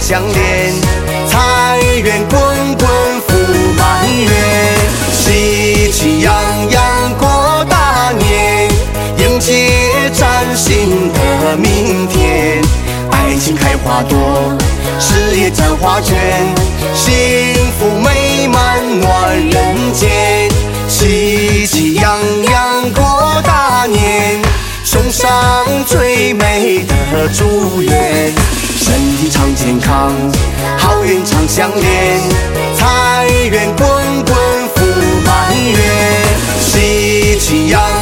相连，财源滚滚福满园，喜气洋洋过大年，迎接崭新的明天。爱情开花朵，事业绽花卷，幸福美满暖人间。喜气洋洋过大年，送上最美的祝愿。身体常健康，好运常相连，财源滚滚福满园，喜气洋洋